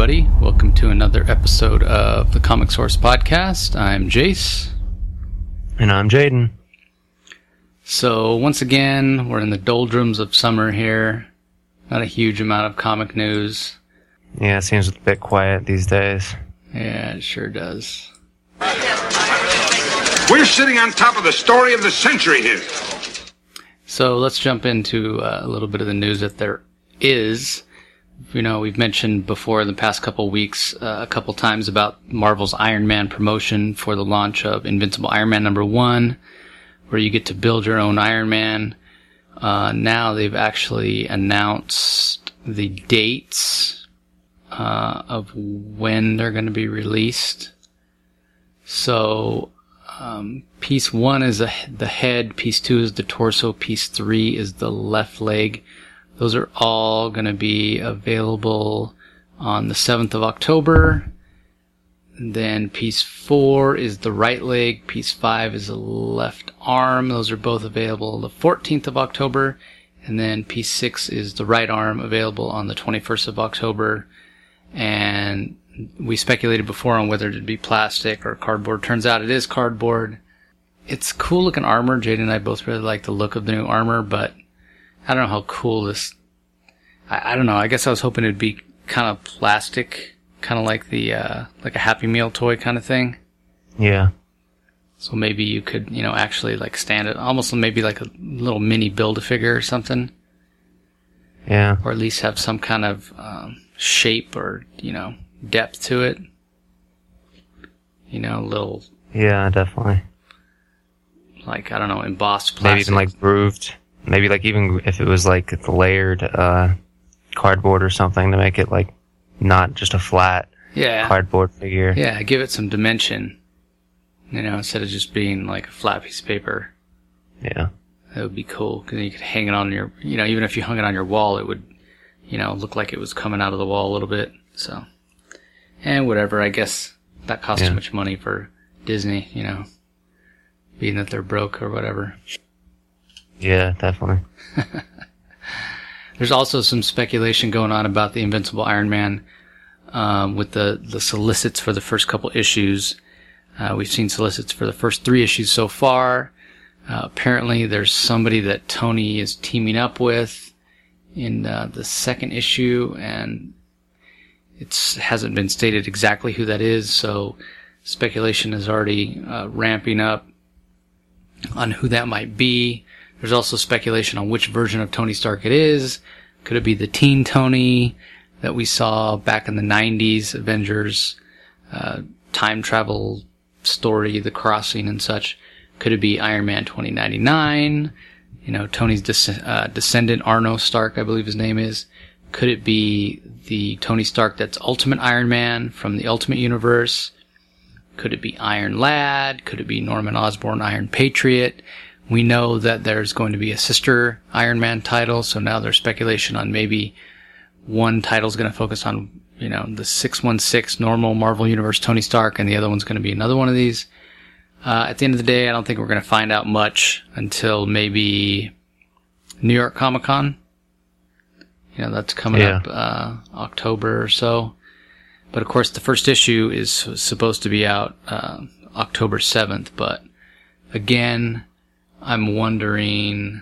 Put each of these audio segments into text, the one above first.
everybody. Welcome to another episode of the Comic Source Podcast. I'm Jace. And I'm Jaden. So, once again, we're in the doldrums of summer here. Not a huge amount of comic news. Yeah, it seems a bit quiet these days. Yeah, it sure does. We're sitting on top of the story of the century here. So, let's jump into a little bit of the news that there is. You know, we've mentioned before in the past couple weeks a couple times about Marvel's Iron Man promotion for the launch of Invincible Iron Man #1, where you get to build your own Iron Man. Now they've actually announced the dates of when they're going to be released. So, piece 1 is the head, piece 2 is the torso, piece 3 is the left leg. Those are all going to be available on the 7th of October. And then piece 4 is the right leg. Piece 5 is the left arm. Those are both available the 14th of October. And then piece 6 is the right arm, available on the 21st of October. And we speculated before on whether it'd be plastic or cardboard. Turns out it is cardboard. It's cool looking armor. Jade and I both really like the look of the new armor, but I don't know how cool this... I don't know. I guess I was hoping it'd be kind of plastic, kind of like the like a Happy Meal toy kind of thing. Yeah. So maybe you could, you know, actually like stand it, almost maybe like a little mini Build-A-Figure or something. Yeah. Or at least have some kind of shape or, you know, depth to it. You know, a little... Yeah, definitely. Like, I don't know, embossed plastic. Maybe even like grooved. Maybe like even if it was like layered cardboard or something to make it like not just a flat cardboard figure. Yeah, give it some dimension. You know, instead of just being like a flat piece of paper. Yeah. That would be cool, because you could hang it on your, you know, even if you hung it on your wall, it would, you know, look like it was coming out of the wall a little bit. So, and whatever, I guess that costs too much money for Disney, you know, being that they're broke or whatever. Yeah, definitely. There's also some speculation going on about the Invincible Iron Man with the solicits for the first couple issues. We've seen solicits for the first 3 issues so far. Apparently there's somebody that Tony is teaming up with in the second issue, and it hasn't been stated exactly who that is, so speculation is already ramping up on who that might be. There's also speculation on which version of Tony Stark it is. Could it be the teen Tony that we saw back in the 90s, Avengers, time travel story, The Crossing and such? Could it be Iron Man 2099? You know, Tony's descendant, Arno Stark, I believe his name is. Could it be the Tony Stark that's Ultimate Iron Man from the Ultimate Universe? Could it be Iron Lad? Could it be Norman Osborn, Iron Patriot? We know that there's going to be a sister Iron Man title, so now there's speculation on maybe one title's going to focus on, you know, the 616 normal Marvel Universe Tony Stark, and the other one's going to be another one of these. At the end of the day, I don't think we're going to find out much until maybe New York Comic Con. You know, that's coming up October or so. But of course, the first issue is supposed to be out October 7th, but again, I'm wondering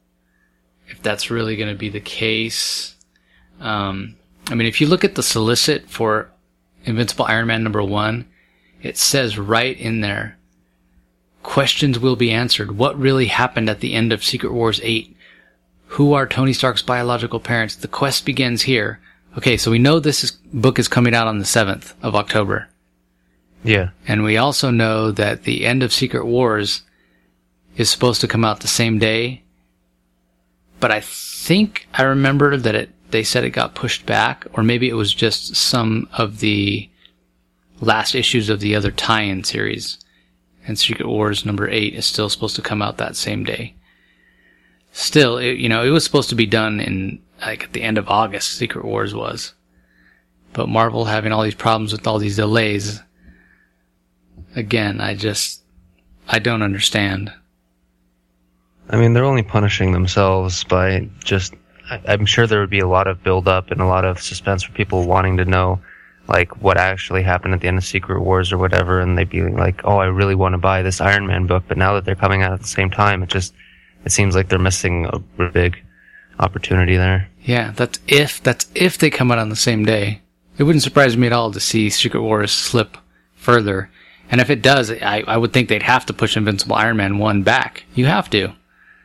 if that's really going to be the case. I mean, if you look at the solicit for Invincible Iron Man #1, it says right in there, questions will be answered. What really happened at the end of Secret Wars 8? Who are Tony Stark's biological parents? The quest begins here. Okay, so we know book is coming out on the 7th of October. Yeah. And we also know that the end of Secret Wars is supposed to come out the same day. But I think I remember that they said it got pushed back, or maybe it was just some of the last issues of the other tie-in series. And Secret Wars #8 is still supposed to come out that same day. Still, it was supposed to be done in, like, at the end of August, Secret Wars was. But Marvel having all these problems with all these delays, again, I don't understand. I mean, they're only punishing themselves by just... I'm sure there would be a lot of build-up and a lot of suspense for people wanting to know like what actually happened at the end of Secret Wars or whatever, and they'd be like, oh, I really want to buy this Iron Man book, but now that they're coming out at the same time, it seems like they're missing a big opportunity there. Yeah, that's if they come out on the same day. It wouldn't surprise me at all to see Secret Wars slip further. And if it does, I would think they'd have to push Invincible Iron Man 1 back. You have to.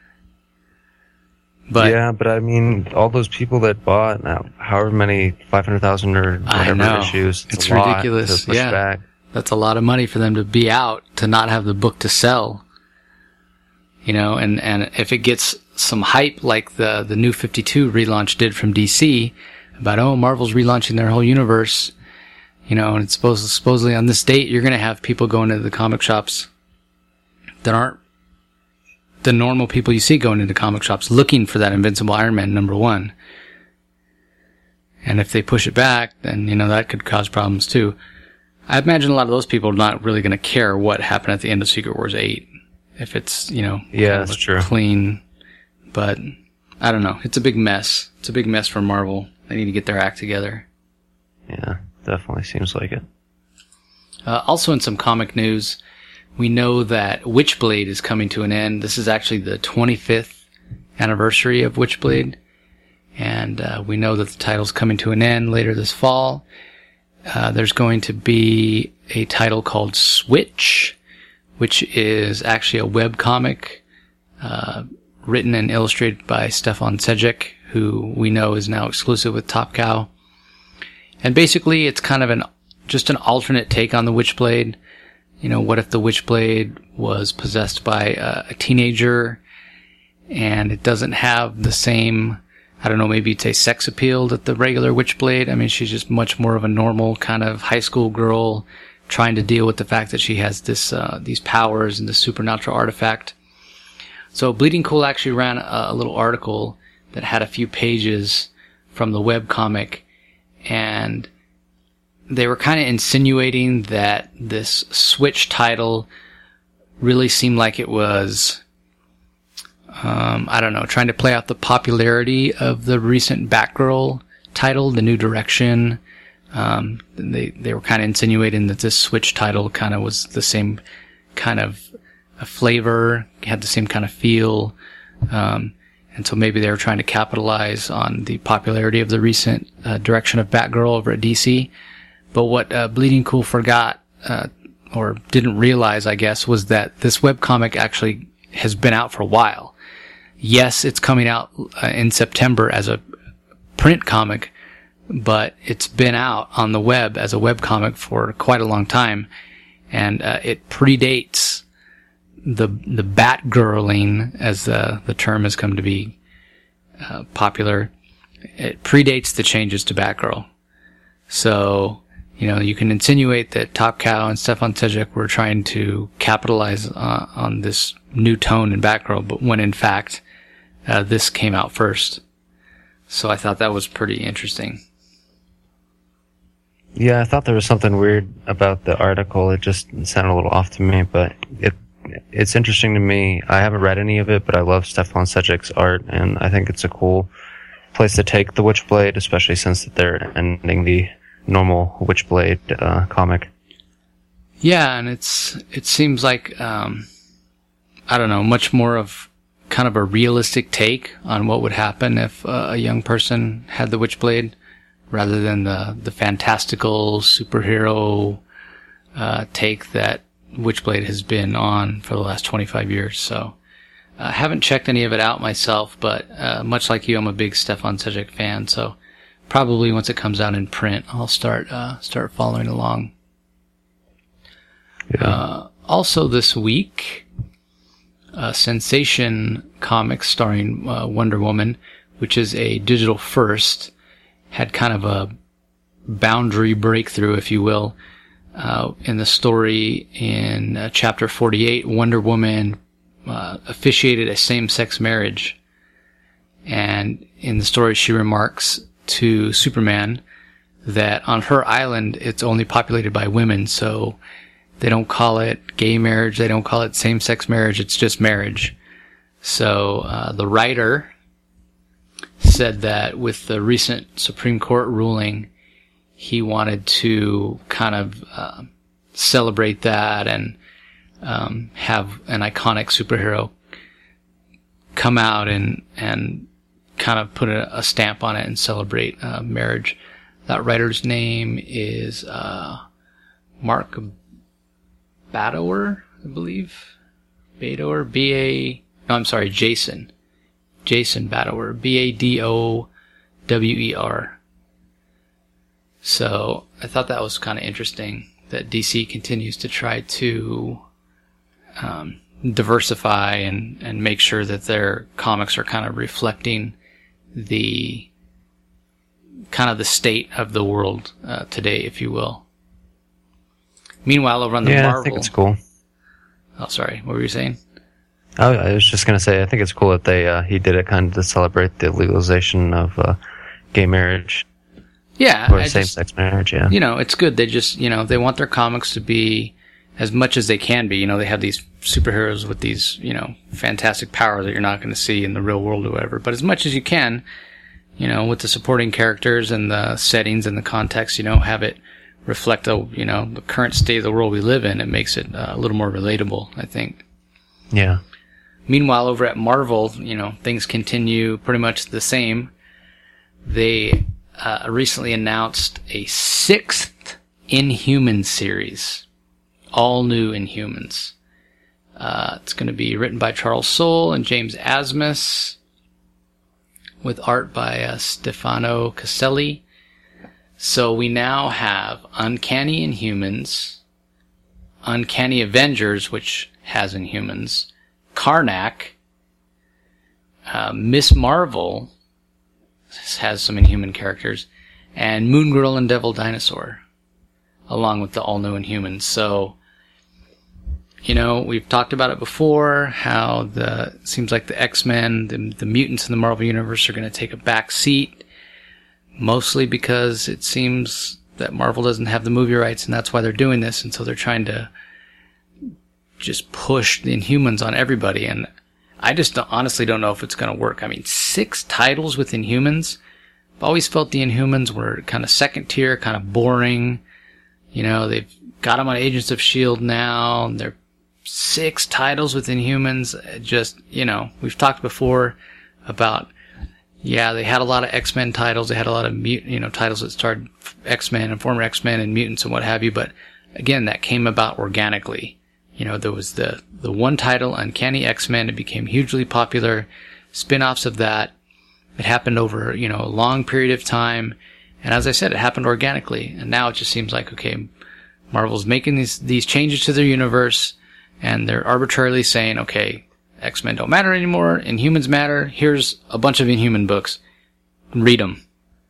But yeah, but I mean, all those people that bought however many 500,000 or whatever issues, it's ridiculous. To push back. That's a lot of money for them to be out, to not have the book to sell. You know, and if it gets some hype like the New 52 relaunch did from DC about, oh, Marvel's relaunching their whole universe, you know, and it's supposedly on this date, you're going to have people going into the comic shops that aren't the normal people you see going into comic shops looking for that Invincible Iron Man #1. And if they push it back, then, you know, that could cause problems too. I imagine a lot of those people are not really going to care what happened at the end of Secret Wars 8. If it's, you know, yeah, that's true. Clean. But, I don't know. It's a big mess. It's a big mess for Marvel. They need to get their act together. Yeah, definitely seems like it. Also in some comic news, we know that Witchblade is coming to an end. This is actually the 25th anniversary of Witchblade. And we know that the title's coming to an end later this fall. There's going to be a title called Switch, which is actually a webcomic written and illustrated by Stefan Sejic, who we know is now exclusive with Top Cow. And basically, it's kind of just an alternate take on the Witchblade. You know, what if the Witchblade was possessed by a teenager, and it doesn't have the same, I don't know, maybe you'd say sex appeal that the regular Witchblade. I mean, she's just much more of a normal kind of high school girl trying to deal with the fact that she has these powers and this supernatural artifact. So Bleeding Cool actually ran a little article that had a few pages from the webcomic, and they were kind of insinuating that this Switch title really seemed like it was, I don't know, trying to play out the popularity of the recent Batgirl title, The New Direction. They were kind of insinuating that this Switch title kind of was the same kind of a flavor, had the same kind of feel. And so maybe they were trying to capitalize on the popularity of the recent direction of Batgirl over at DC. But what Bleeding Cool forgot, or didn't realize, I guess, was that this webcomic actually has been out for a while. Yes, it's coming out in September as a print comic, but it's been out on the web as a webcomic for quite a long time. And it predates the Batgirling, as the term has come to be popular. It predates the changes to Batgirl. So, you know, you can insinuate that Top Cow and Stefan Sejic were trying to capitalize on this new tone in Batgirl, but when in fact this came out first. So I thought that was pretty interesting. Yeah, I thought there was something weird about the article. It just sounded a little off to me, but it's interesting to me. I haven't read any of it, but I love Stefan Sejic's art, and I think it's a cool place to take the Witchblade, especially since they're ending the normal Witchblade comic. Yeah, and it seems like I don't know, much more of kind of a realistic take on what would happen if a young person had the Witchblade, rather than the fantastical superhero take that Witchblade has been on for the last 25 years. So I haven't checked any of it out myself, but much like you, I'm a big Stefan Sejic fan, so probably once it comes out in print, I'll start following along. Yeah. Also this week, Sensation Comics starring Wonder Woman, which is a digital first, had kind of a boundary breakthrough, if you will. In the story in chapter 48, Wonder Woman officiated a same-sex marriage. And in the story, she remarks to Superman that on her island, it's only populated by women, so they don't call it gay marriage, they don't call it same-sex marriage, it's just marriage. So the writer said that with the recent Supreme Court ruling, he wanted to kind of celebrate that and have an iconic superhero come out and kind of put a stamp on it and celebrate marriage. That writer's name is Mark Badower, I believe. Badower, Jason. Jason Badower, Badower. So I thought that was kind of interesting that DC continues to try to diversify and make sure that their comics are kind of reflecting the kind of the state of the world today, if you will. Meanwhile, over on the Marvel... I think it's cool. Oh, sorry. What were you saying? I was just going to say, I think it's cool that they he did it kind of to celebrate the legalization of gay marriage. Yeah. Or same-sex marriage, yeah. You know, it's good. They just, you know, they want their comics to be as much as they can be. You know, they have these superheroes with these, you know, fantastic powers that you're not going to see in the real world or whatever. But as much as you can, you know, with the supporting characters and the settings and the context, you know, have it reflect the current state of the world we live in. It makes it a little more relatable, I think. Yeah. Meanwhile, over at Marvel, you know, things continue pretty much the same. They recently announced a 6th Inhuman series. All new Inhumans. It's going to be written by Charles Soule and James Asmus, with art by Stefano Caselli. So we now have Uncanny Inhumans, Uncanny Avengers, which has Inhumans, Karnak, Miss Marvel has some Inhuman characters, and Moon Girl and Devil Dinosaur, along with the all-new Inhumans. So, you know, we've talked about it before, how it seems like the X-Men, the mutants in the Marvel Universe are going to take a back seat, mostly because it seems that Marvel doesn't have the movie rights, and that's why they're doing this, and so they're trying to just push the Inhumans on everybody, and I just honestly don't know if it's going to work. I mean, 6 titles with Inhumans. I've always felt the Inhumans were kind of second tier, kind of boring. You know, they've got them on Agents of S.H.I.E.L.D. now, and they're 6 titles with Inhumans. Just, you know, we've talked before about, yeah, they had a lot of X-Men titles. They had a lot of titles that started X-Men and former X-Men and mutants and what have you. But again, that came about organically. You know, there was the one title, Uncanny X-Men. It became hugely popular. Spin-offs of that. It happened over, you know, a long period of time. And as I said, it happened organically. And now it just seems like, okay, Marvel's making these changes to their universe, and they're arbitrarily saying, okay, X-Men don't matter anymore, Inhumans matter, here's a bunch of Inhuman books. Read them.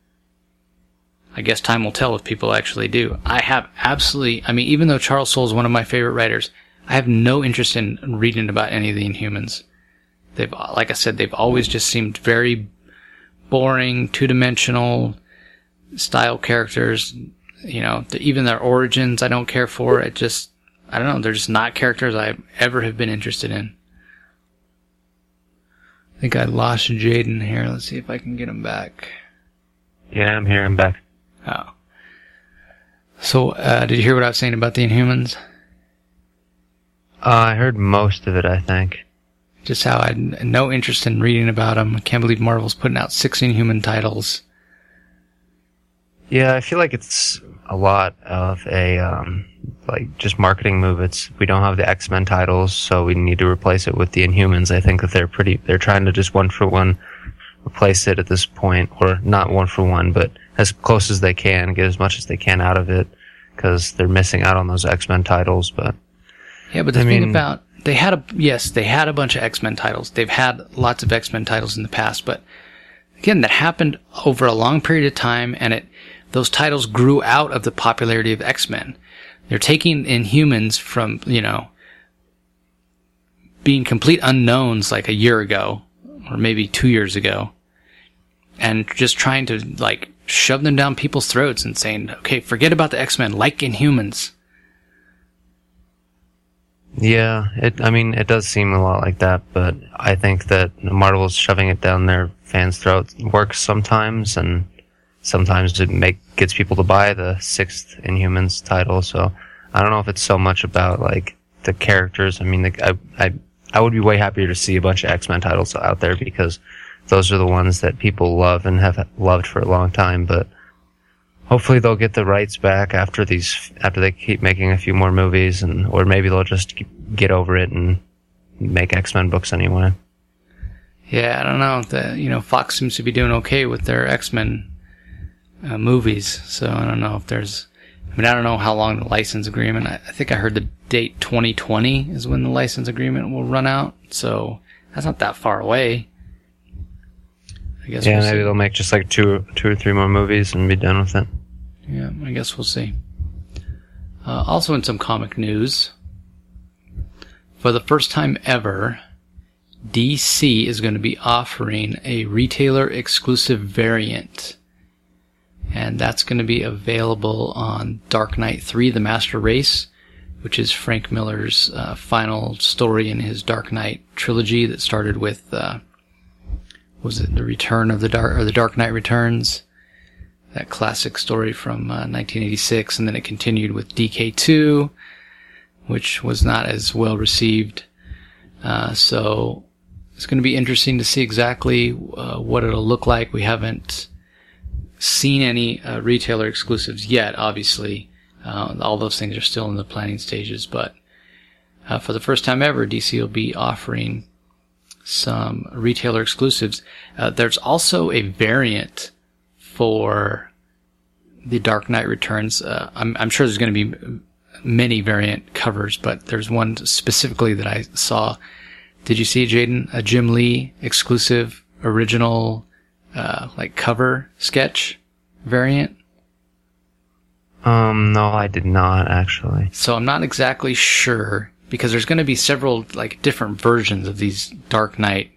I guess time will tell if people actually do. Even though Charles Soule is one of my favorite writers, I have no interest in reading about any of the Inhumans. Like I said, they've always just seemed very boring, two-dimensional style characters. You know, even their origins I don't care for. I don't know, they're just not characters I ever have been interested in. I think I lost Jaden here. Let's see if I can get him back. Yeah, I'm here. I'm back. Oh. So, did you hear what I was saying about the Inhumans? I heard most of it, I think. Just how I had no interest in reading about them. I can't believe Marvel's putting out 6 Inhuman titles. Yeah, I feel like it's a lot of a, just marketing move. We don't have the X-Men titles, so we need to replace it with the Inhumans. I think that they're trying to just one-for-one replace it at this point, or not one-for-one, but as close as they can, get as much as they can out of it, because they're missing out on those X-Men titles, but... Yeah, but the thing about... They had a bunch of X-Men titles. They've had lots of X-Men titles in the past, but again, that happened over a long period of time, and those titles grew out of the popularity of X-Men. They're taking Inhumans from, you know, being complete unknowns like a year ago, or maybe 2 years ago, and just trying to, like, shove them down people's throats and saying, okay, forget about the X-Men, like Inhumans. Yeah, it does seem a lot like that, but I think that Marvel's shoving it down their fans' throats works sometimes, and sometimes gets people to buy the 6th Inhumans title. So I don't know if it's so much about like the characters. I mean, I would be way happier to see a bunch of X-Men titles out there because those are the ones that people love and have loved for a long time. But hopefully they'll get the rights back after they keep making a few more movies, or maybe they'll just get over it and make X-Men books anyway. Yeah, I don't know. Fox seems to be doing okay with their X-Men movies, so I don't know if there's... I don't know how long the license agreement... I think I heard the date 2020 is when the license agreement will run out, so that's not that far away. I guess yeah, maybe they'll make just like two or three more movies and be done with it. Yeah, I guess we'll see. Also in some comic news, for the first time ever, DC is going to be offering a retailer-exclusive variant. And that's going to be available on Dark Knight 3, The Master Race, which is Frank Miller's final story in his Dark Knight trilogy that started with, was it The Return of the Dark Knight Returns? That classic story from 1986, and then it continued with DK2, which was not as well received. So it's going to be interesting to see exactly what it'll look like. We haven't seen any retailer exclusives yet, obviously. All those things are still in the planning stages, but for the first time ever, DC will be offering some retailer exclusives. There's also a variant for the Dark Knight Returns. I'm sure there's going to be many variant covers, but there's one specifically that I saw. Did you see it, Jaden? A Jim Lee exclusive original like cover sketch variant? No, I did not actually. So I'm not exactly sure because there's going to be several like different versions of these Dark Knight.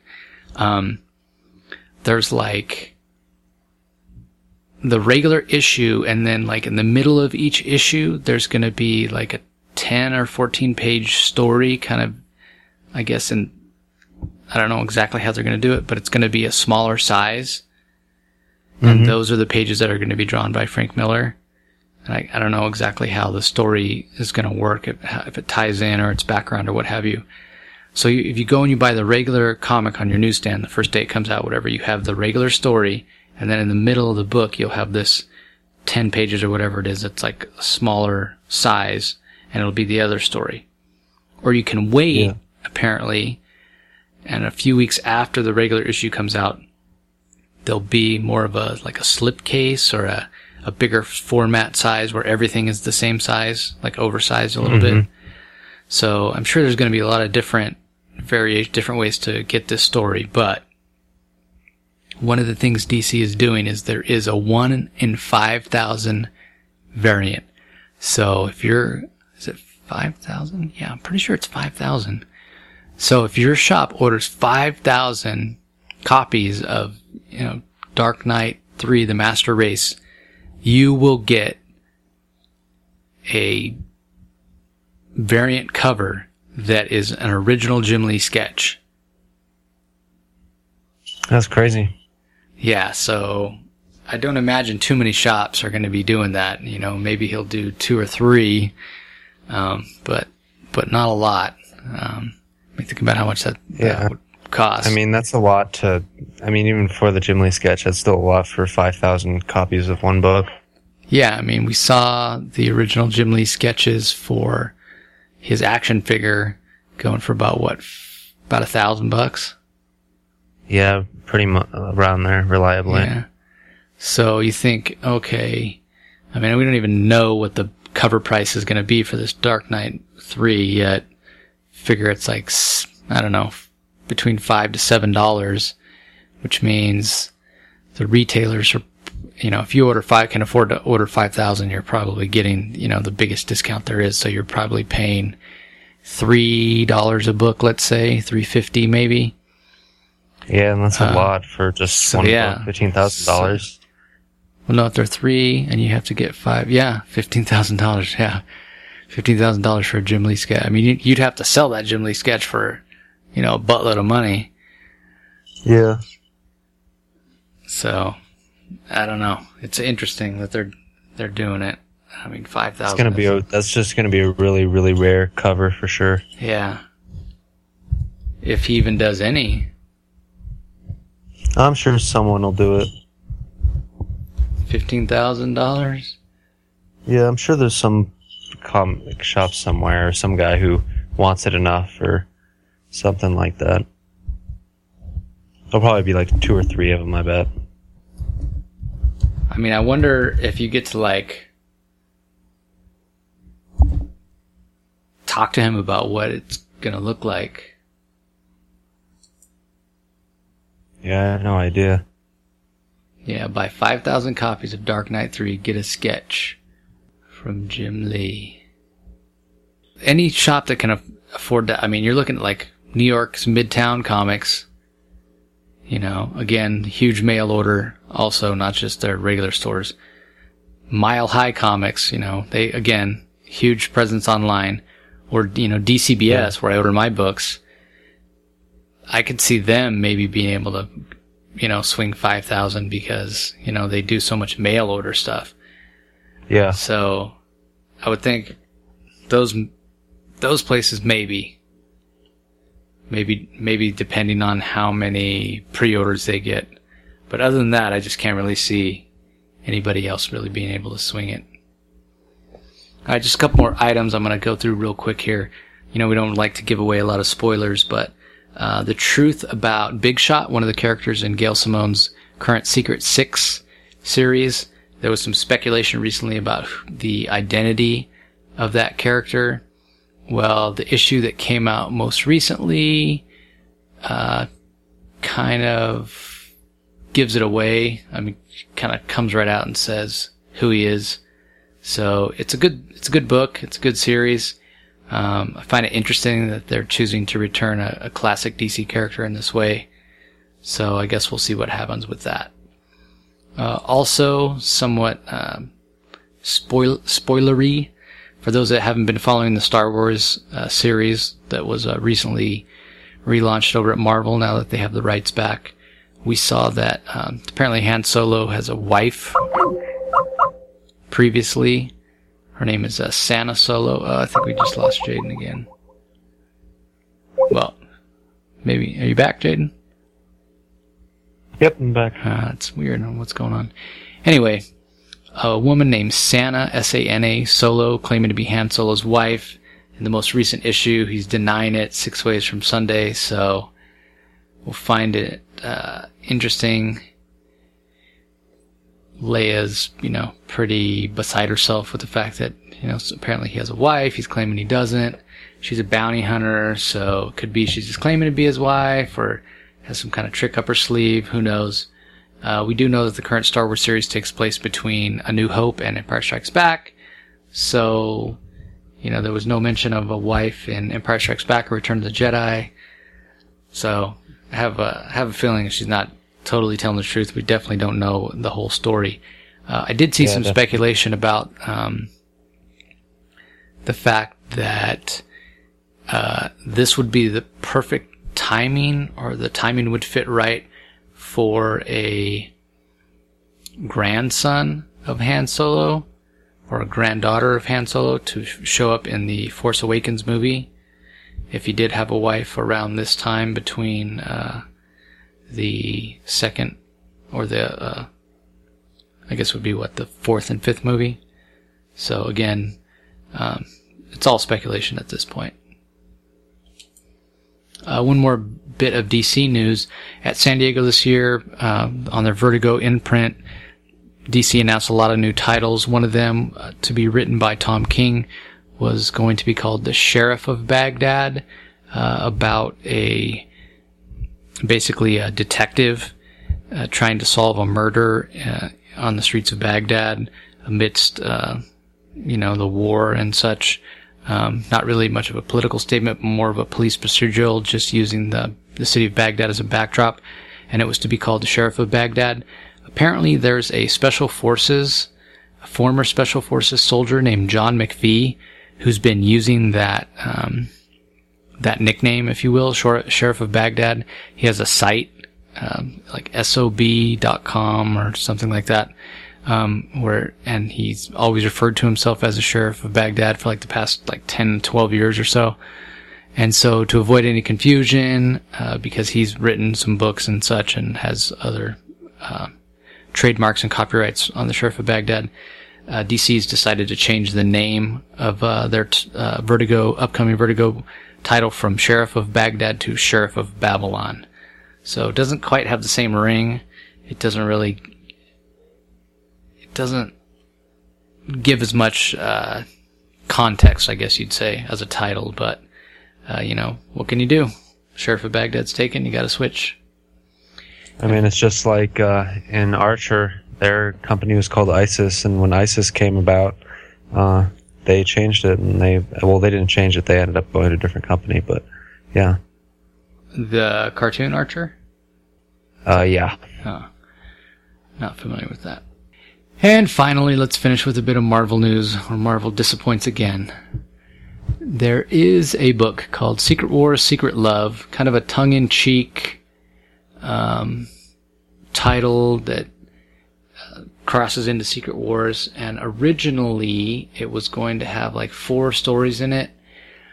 There's like the regular issue, and then like in the middle of each issue, there's going to be like a 10 or 14 page story kind of, I guess, and I don't know exactly how they're going to do it, but it's going to be a smaller size. And those are the pages that are going to be drawn by Frank Miller. And I don't know exactly how the story is going to work, if it ties in or its background or what have you. So if you go and you buy the regular comic on your newsstand, the first day it comes out, whatever, you have the regular story, and then in the middle of the book, you'll have this 10 pages or whatever it is. It's like a smaller size, and it'll be the other story. Or you can wait, apparently, and a few weeks after the regular issue comes out, there'll be more of a slipcase or a bigger format size where everything is the same size, like oversized a little bit. So I'm sure there's going to be a lot of different ways to get this story, but one of the things DC is doing is there is a 1 in 5,000 variant. So if is it 5,000? Yeah, I'm pretty sure it's 5,000. So if your shop orders 5,000 copies of, Dark Knight 3, The Master Race, you will get a variant cover that is an original Jim Lee sketch. That's crazy. Yeah, so I don't imagine too many shops are going to be doing that. Maybe he'll do 2 or 3, but not a lot. Think about how much that would cost. I mean, that's a lot even for the Jim Lee sketch, that's still a lot for 5,000 copies of one book. Yeah, I mean, we saw the original Jim Lee sketches for his action figure going for about $1,000? Yeah, pretty much around there, reliably. Yeah. So you think, okay, I mean, we don't even know what the cover price is going to be for this Dark Knight 3 yet. Figure it's like, I don't know, between $5 to $7, which means the retailers are, if you can afford to order 5,000, you're probably getting, the biggest discount there is. So you're probably paying $3 a book, let's say, $3.50 maybe. Yeah, and that's a lot for just one book, $15,000. Well, no, if they're 3 and you have to get 5, $15,000, yeah. $15,000 for a Jim Lee sketch. I mean, you'd have to sell that Jim Lee sketch for, a buttload of money. Yeah. So, I don't know. It's interesting that they're doing it. I mean, 5,000. That's just gonna be a really, really rare cover for sure. Yeah. If he even does any. I'm sure someone will do it. $15,000. Yeah, I'm sure there's some comic shop somewhere, or some guy who wants it enough, or something like that. There'll probably be like 2 or 3 of them, I bet. I mean, I wonder if you get to like talk to him about what it's gonna look like. Yeah, I have no idea. Yeah, buy 5,000 copies of Dark Knight 3, get a sketch from Jim Lee. Any shop that can afford that, I mean, you're looking at like New York's Midtown Comics. You know, again, huge mail order, also, not just their regular stores. Mile High Comics, you know, they, again, huge presence online. Or, you know, DCBS, where I order my books. I could see them maybe being able to, you know, swing 5,000 because, you know, they do so much mail order stuff. Yeah. So, I would think those places maybe depending on how many pre-orders they get. But other than that, I just can't really see anybody else really being able to swing it. All right, just a couple more items I'm going to go through real quick here. You know, we don't like to give away a lot of spoilers, but the truth about Big Shot, one of the characters in Gail Simone's current Secret Six series, there was some speculation recently about the identity of that character. Well, the issue that came out most recently kind of gives it away. I mean, kind of comes right out and says who he is. So it's a good book. It's a good series. I find it interesting that they're choosing to return a classic DC character in this way. So I guess we'll see what happens with that. Also, somewhat spoilery for those that haven't been following the Star Wars series that was recently relaunched over at Marvel. Now that they have the rights back, we saw that apparently Han Solo has a wife. Previously, her name is Sana Solo. I think we just lost Jaden again. Well, maybe. Are you back, Jaden? Yep, I'm back. It's weird on what's going on. Anyway, a woman named Sana, S-A-N-A, Solo, claiming to be Han Solo's wife. In the most recent issue, he's denying it 6 ways from Sunday, so we'll find it interesting. Leia's, you know, pretty beside herself with the fact that, you know, apparently he has a wife. He's claiming he doesn't. She's a bounty hunter, so it could be she's just claiming to be his wife or has some kind of trick up her sleeve. Who knows? We do know that the current Star Wars series takes place between A New Hope and Empire Strikes Back. So, you know, there was no mention of a wife in Empire Strikes Back or Return of the Jedi. So, I have a feeling she's not totally telling the truth. We definitely don't know the whole story. I did see some speculation about the fact that this would be the perfect timing, or the timing would fit right for a grandson of Han Solo or a granddaughter of Han Solo to show up in the Force Awakens movie. If he did have a wife around this time between the second, or the, I guess would be what, the 4th and 5th movie. So again, it's all speculation at this point. One more bit of DC news. At San Diego this year, on their Vertigo imprint, DC announced a lot of new titles. One of them, to be written by Tom King, was going to be called The Sheriff of Baghdad, about basically a detective trying to solve a murder on the streets of Baghdad amidst, you know, the war and such. Not really much of a political statement, more of a police procedural, just using the city of Baghdad as a backdrop. And it was to be called The Sheriff of Baghdad. Apparently there's a former Special Forces soldier named John McPhee, who's been using that nickname, if you will, Sheriff of Baghdad. He has a site like sob.com or something like that, and he's always referred to himself as a sheriff of Baghdad for like the past like 10, 12 years or so. And so to avoid any confusion, because he's written some books and such and has other trademarks and copyrights on the Sheriff of Baghdad, DC's decided to change the name of their upcoming Vertigo title from Sheriff of Baghdad to Sheriff of Babylon. So it doesn't quite have the same ring. It doesn't give as much context, I guess you'd say, as a title, but what can you do? Sheriff of Baghdad's taken, you gotta switch. I mean, it's just like in Archer, their company was called ISIS, and when ISIS came about, they changed it, and they didn't change it, they ended up going to a different company, but yeah. The cartoon Archer? Yeah. Oh, not familiar with that. And finally, let's finish with a bit of Marvel news, where Marvel disappoints again. There is a book called Secret Wars, Secret Love, kind of a tongue-in-cheek title that crosses into Secret Wars, and originally it was going to have like 4 stories in it.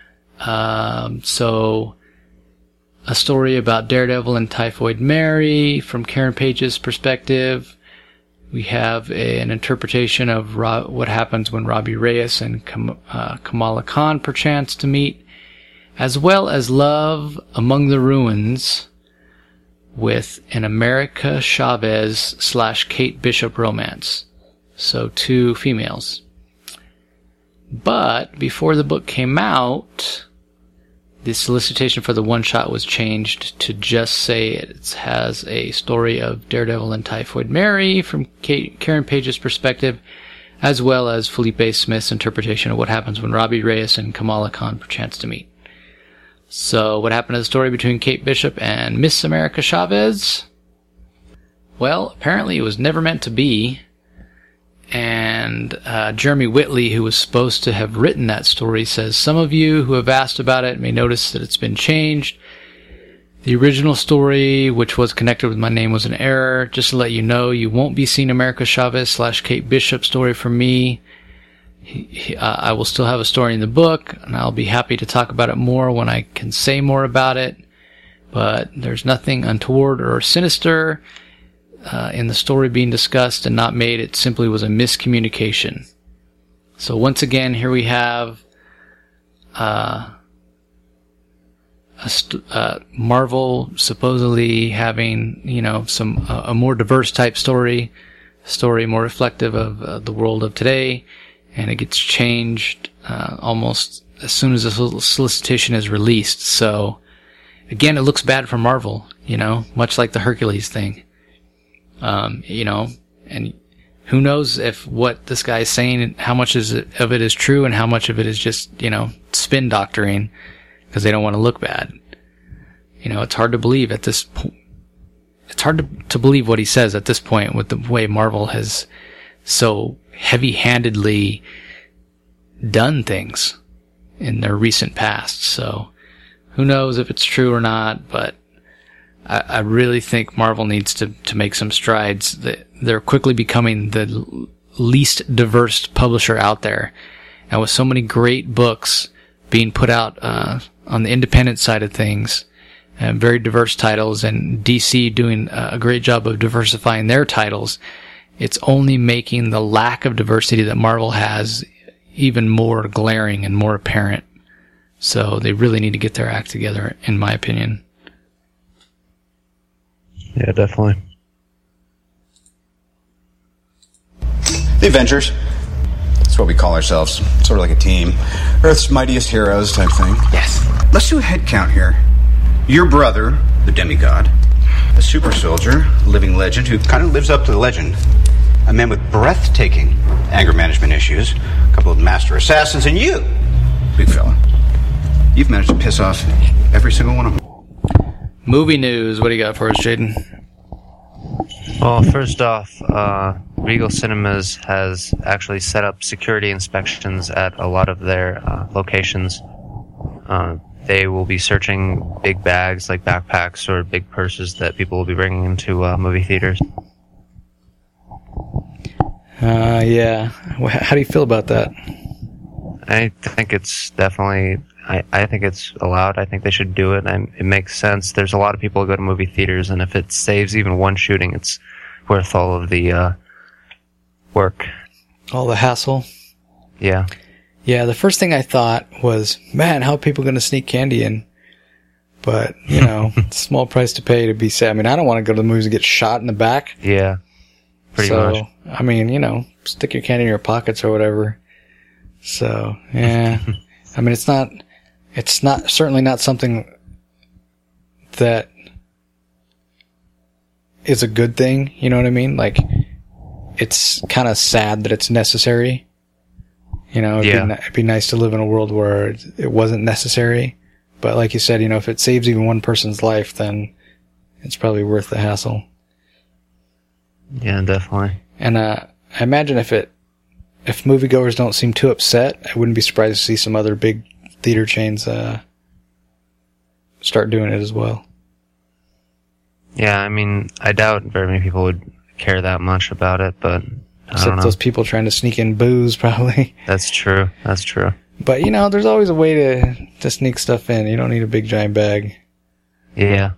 So a story about Daredevil and Typhoid Mary from Karen Page's perspective. We have an interpretation of what happens when Robbie Reyes and Kamala Khan perchance to meet, as well as Love Among the Ruins with an America Chavez / Kate Bishop romance. So 2 females. But before the book came out, the solicitation for the one-shot was changed to just say it has a story of Daredevil and Typhoid Mary from Karen Page's perspective, as well as Felipe Smith's interpretation of what happens when Robbie Reyes and Kamala Khan perchance to meet. So what happened to the story between Kate Bishop and Miss America Chavez? Well, apparently it was never meant to be. And Jeremy Whitley, who was supposed to have written that story, says, "Some of you who have asked about it may notice that it's been changed. The original story, which was connected with my name, was an error. Just to let you know, you won't be seeing America Chavez / Kate Bishop story from me. I will still have a story in the book, and I'll be happy to talk about it more when I can say more about it. But there's nothing untoward or sinister in the story being discussed and not made. It simply was a miscommunication." So once again, here we have Marvel supposedly having, a more diverse type story more reflective of the world of today, and it gets changed almost as soon as the solicitation is released. So again, it looks bad for Marvel, much like the Hercules thing. And who knows if what this guy is saying, how much of it is true and how much of it is just, spin doctoring because they don't want to look bad. It's hard to believe at this point. It's hard to believe what he says at this point with the way Marvel has so heavy-handedly done things in their recent past. So who knows if it's true or not, but I really think Marvel needs to make some strides. They're quickly becoming the least diverse publisher out there. And with so many great books being put out on the independent side of things, and very diverse titles, and DC doing a great job of diversifying their titles, it's only making the lack of diversity that Marvel has even more glaring and more apparent. So they really need to get their act together, in my opinion. Yeah, definitely. The Avengers. That's what we call ourselves. Sort of like a team. Earth's mightiest heroes type thing. Yes. Let's do a head count here. Your brother, the demigod. A super soldier, living legend who kind of lives up to the legend. A man with breathtaking anger management issues. A couple of master assassins. And you, big fella. You've managed to piss off every single one of them. Movie news. What do you got for us, Jaden? Well, first off, Regal Cinemas has actually set up security inspections at a lot of their locations. they will be searching big bags like backpacks or big purses that people will be bringing into movie theaters. Yeah. How do you feel about that? I think it's definitely... I think it's allowed. I think they should do it. And it makes sense. There's a lot of people who go to movie theaters, and if it saves even one shooting, it's worth all of the work. All the hassle? Yeah. Yeah, the first thing I thought was, man, how are people going to sneak candy in? But, you know, small price to pay to be safe. I mean, I don't want to go to the movies and get shot in the back. Yeah. Pretty much. I mean, you know, stick your candy in your pockets or whatever. So, yeah. I mean, it's certainly not something that is a good thing. You know what I mean? Like, it's kind of sad that it's necessary. You know, it'd be nice to live in a world where it wasn't necessary. But like you said, you know, if it saves even one person's life, then it's probably worth the hassle. Yeah, definitely. And I imagine if moviegoers don't seem too upset, I wouldn't be surprised to see some other big theater chains start doing it as well. Yeah, I mean, I doubt very many people would care that much about it, but I don't know. Those people trying to sneak in booze, probably. That's true. But, you know, there's always a way to sneak stuff in. You don't need a big giant bag. Yeah.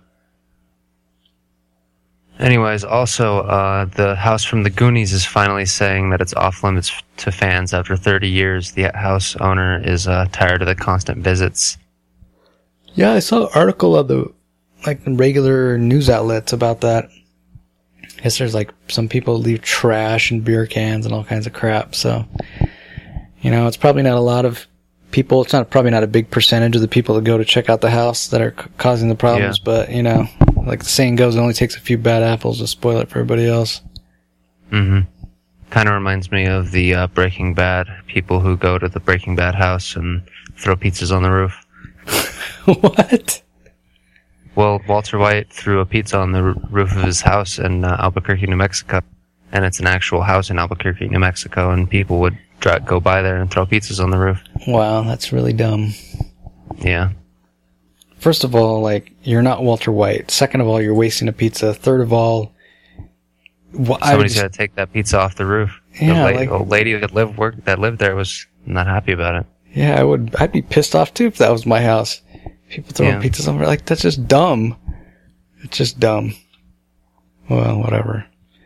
Anyways, also, the house from the Goonies is finally saying that it's off limits to fans after 30 years. The house owner is tired of the constant visits. Yeah, I saw an article of the regular news outlets about that. I guess there's some people leave trash and beer cans and all kinds of crap. So, you know, it's probably not a lot of people. It's probably not a big percentage of the people that go to check out the house that are causing the problems. Yeah. But, you know, like the saying goes, it only takes a few bad apples to spoil it for everybody else. Mm-hmm. Kind of reminds me of the Breaking Bad people who go to the Breaking Bad house and throw pizzas on the roof. What? Well, Walter White threw a pizza on the roof of his house in Albuquerque, New Mexico. And it's an actual house in Albuquerque, New Mexico, and people would go by there and throw pizzas on the roof. Wow, that's really dumb. Yeah. First of all, you're not Walter White. Second of all, you're wasting a pizza. Third of all, somebody's got to take that pizza off the roof. Yeah, the lady that lived there was not happy about it. Yeah, I'd be pissed off too if that was my house. People throwing pizzas on there, that's just dumb. It's just dumb. Well, whatever.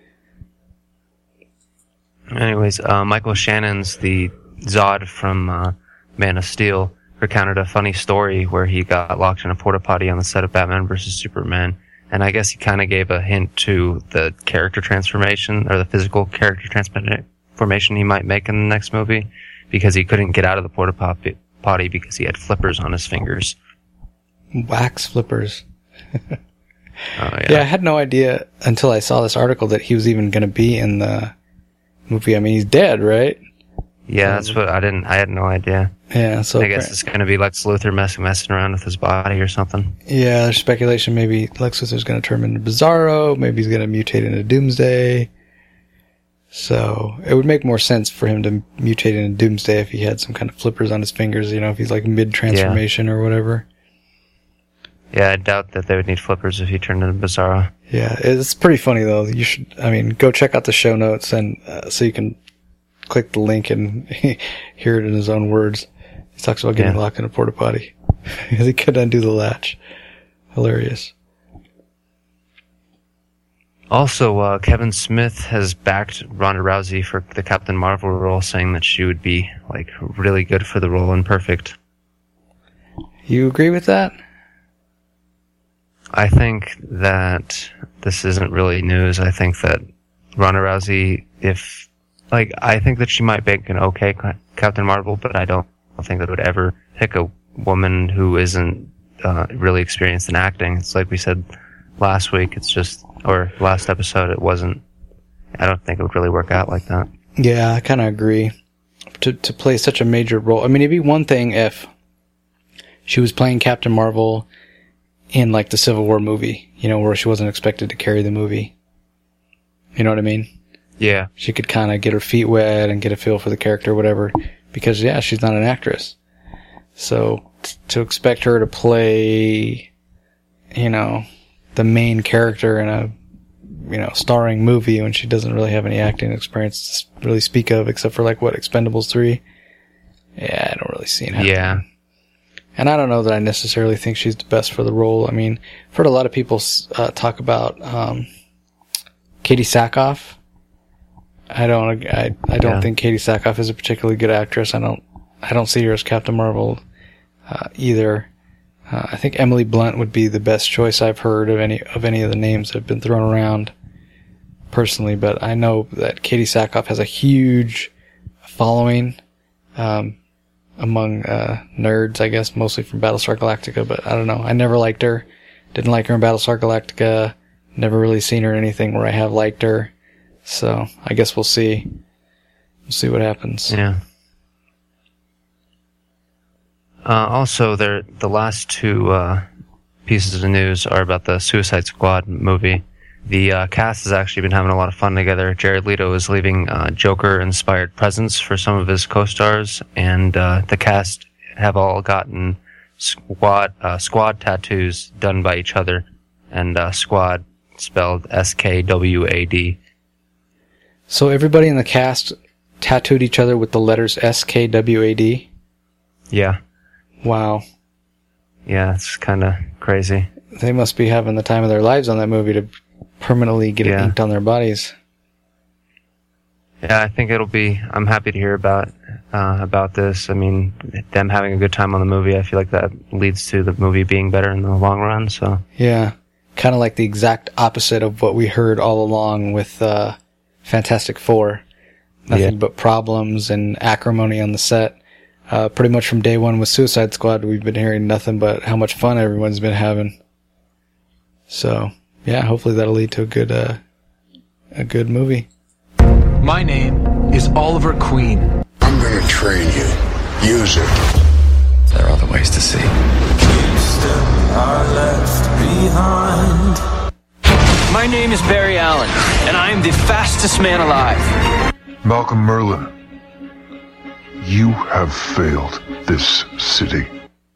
Anyways, Michael Shannon's the Zod from Man of Steel recounted a funny story where he got locked in a porta potty on the set of Batman vs. Superman, and I guess he kind of gave a hint to the character transformation or the physical character transformation he might make in the next movie, because he couldn't get out of the porta potty because he had flippers on his fingers. Wax flippers. Oh, yeah. Yeah, I had no idea until I saw this article that he was even going to be in the movie. I mean, he's dead, right? Yeah, that's what I had no idea. Yeah, so I guess it's going to be Lex Luthor messing around with his body or something. Yeah, there's speculation maybe Lex Luthor's going to turn into Bizarro, maybe he's going to mutate into Doomsday. So it would make more sense for him to mutate into Doomsday if he had some kind of flippers on his fingers, you know, if he's mid-transformation or whatever. Yeah, I doubt that they would need flippers if he turned into Bizarro. Yeah, it's pretty funny though. You should, go check out the show notes and so you can click the link and hear it in his own words. He talks about getting locked in a porta potty. He could undo the latch. Hilarious. Also, Kevin Smith has backed Ronda Rousey for the Captain Marvel role, saying that she would be really good for the role and perfect. You agree with that? I think that this isn't really news. I think that Ronda Rousey, I think that she might make an okay Captain Marvel, but I don't think that would ever pick a woman who isn't really experienced in acting. It's like we said last week, last episode, I don't think it would really work out like that. Yeah, I kind of agree. To play such a major role. I mean, it'd be one thing if she was playing Captain Marvel in the Civil War movie, where she wasn't expected to carry the movie. You know what I mean? Yeah. She could kind of get her feet wet and get a feel for the character or whatever, because she's not an actress. So to expect her to play, the main character in a, starring movie when she doesn't really have any acting experience to really speak of, except for Expendables 3. Yeah, I don't really see it happening. Yeah. And I don't know that I necessarily think she's the best for the role. I mean, I've heard a lot of people talk about Katie Sackhoff. I don't think Katie Sackhoff is a particularly good actress. I don't see her as Captain Marvel either. I think Emily Blunt would be the best choice I've heard of any of the names that have been thrown around personally, but I know that Katie Sackhoff has a huge following among nerds, I guess, mostly from Battlestar Galactica, but I don't know. I never liked her. Didn't like her in Battlestar Galactica. Never really seen her in anything where I have liked her. So I guess we'll see. We'll see what happens. Yeah. Also, the last two pieces of news are about the Suicide Squad movie. The cast has actually been having a lot of fun together. Jared Leto is leaving Joker-inspired presents for some of his co-stars, and the cast have all gotten squad tattoos done by each other, and squad spelled SKWAD. So everybody in the cast tattooed each other with the letters SKWAD? Yeah. Wow. Yeah, it's kind of crazy. They must be having the time of their lives on that movie to permanently get it inked on their bodies. Yeah, I think it'll be... I'm happy to hear about this. I mean, them having a good time on the movie, I feel like that leads to the movie being better in the long run, so... Yeah. Kind of like the exact opposite of what we heard all along with Fantastic Four. Nothing but problems and acrimony on the set. Pretty much from day one with Suicide Squad, we've been hearing nothing but how much fun everyone's been having. So, yeah, hopefully that'll lead to a good movie. My name is Oliver Queen. I'm gonna train you. Use it. There are other ways to see. My name is Barry Allen, and I am the fastest man alive. Malcolm Merlin, you have failed this city.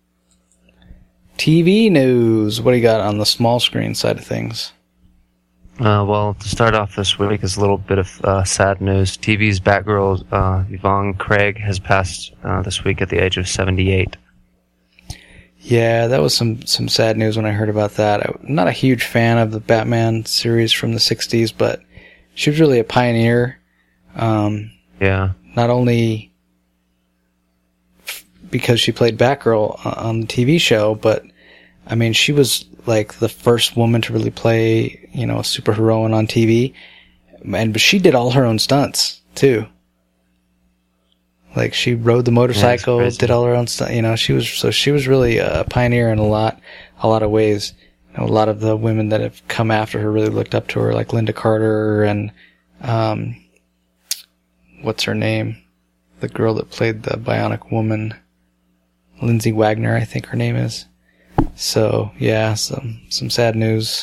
TV news. What do you got on the small screen side of things? Well, to start off this week is a little bit of sad news. TV's Batgirl, Yvonne Craig, has passed this week at the age of 78. Yeah, that was some sad news when I heard about that. I'm not a huge fan of the Batman series from the 60s, but she was really a pioneer. Yeah. Not only because she played Batgirl on the TV show, but I mean, she was like the first woman to really play, a superheroine on TV. But she did all her own stunts too. Like she rode the motorcycle, did all her own stuff. She was really a pioneer in a lot of ways. A lot of the women that have come after her really looked up to her, like Linda Carter and what's her name? The girl that played the Bionic Woman, Lindsay Wagner, I think her name is. So yeah, some sad news.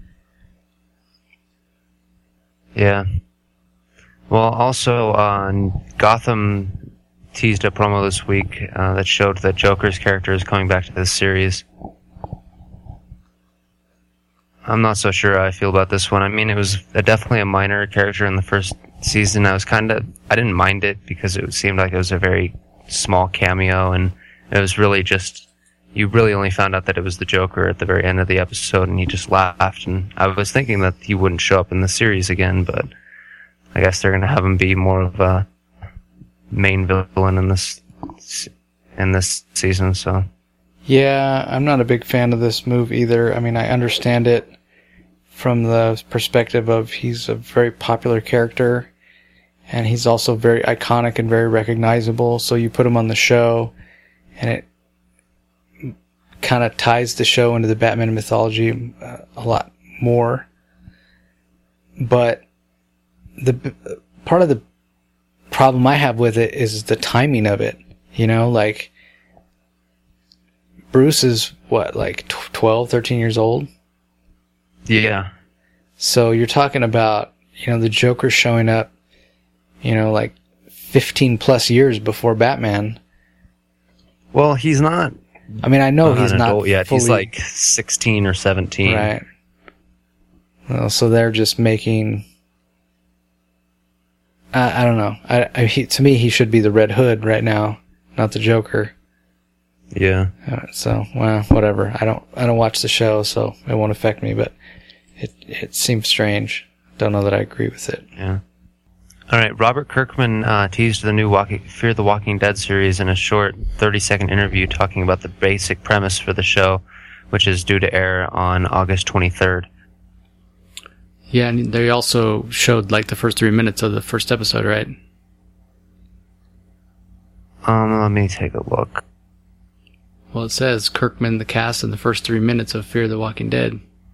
Yeah. Well, also, Gotham teased a promo this week that showed that Joker's character is coming back to this series. I'm not so sure how I feel about this one. I mean, it was definitely a minor character in the first season. I didn't mind it because it seemed like it was a very small cameo, and it was really just, you really only found out that it was the Joker at the very end of the episode, and you just laughed. And I was thinking that he wouldn't show up in the series again, but I guess they're going to have him be more of a main villain in this season, so. Yeah, I'm not a big fan of this move either. I mean, I understand it from the perspective of he's a very popular character, and he's also very iconic and very recognizable, so you put him on the show, and it kind of ties the show into the Batman mythology a lot more. But the part of the problem I have with it is the timing of it. Like, Bruce is, 12, 13 years old? Yeah. So you're talking about, the Joker showing up, 15 plus years before Batman. Well, he's not I mean, I know he's an not adult yet. fully... He's like 16 or 17. Right. Well, so they're just making... I don't know. To me, he should be the Red Hood right now, not the Joker. Yeah. So, well, whatever. I don't watch the show, so it won't affect me, but it seems strange. Don't know that I agree with it. Yeah. All right. Robert Kirkman teased the new Fear the Walking Dead series in a short 30-second interview talking about the basic premise for the show, which is due to air on August 23rd. Yeah, and they also showed like the first 3 minutes of the first episode, right? Let me take a look. Well, it says Kirkman, the cast, in the first 3 minutes of Fear the Walking Dead.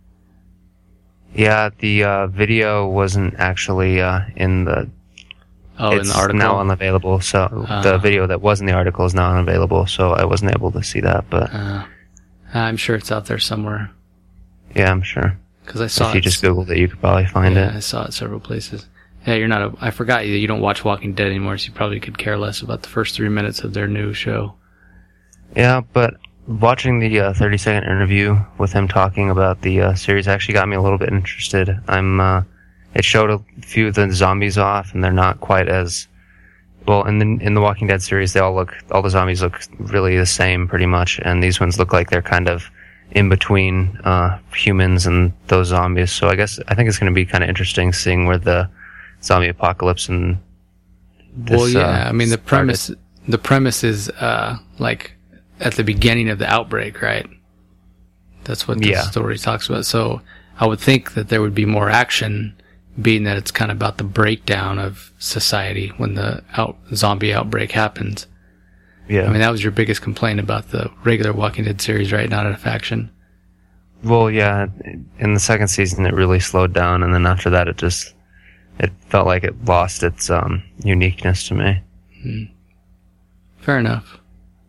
Yeah, the video wasn't actually in the... Oh, in the article? It's now unavailable, so the video that was in the article is now unavailable, so I wasn't able to see that, but... I'm sure it's out there somewhere. Yeah, I'm sure. Because I saw if you just Googled it, you could probably find it. I saw it several places. Yeah, I forgot that you don't watch Walking Dead anymore, so you probably could care less about the first 3 minutes of their new show. Yeah, but watching the 30-second interview with him talking about the series actually got me a little bit interested. It showed a few of the zombies off, and they're not quite as... Well, in the Walking Dead series, all the zombies look really the same, pretty much, and these ones look like they're kind of in between humans and those zombies. So I think it's going to be kind of interesting seeing where the zombie apocalypse and this, well, yeah, I mean the premise is like at the beginning of the outbreak, right? That's what the story talks about. So I would think that there would be more action, being that it's kind of about the breakdown of society when the zombie outbreak happens. Yeah. I mean, that was your biggest complaint about the regular Walking Dead series, right? Not enough action. Well, yeah. In the second season, it really slowed down, and then after that, it felt like it lost its uniqueness to me. Fair enough.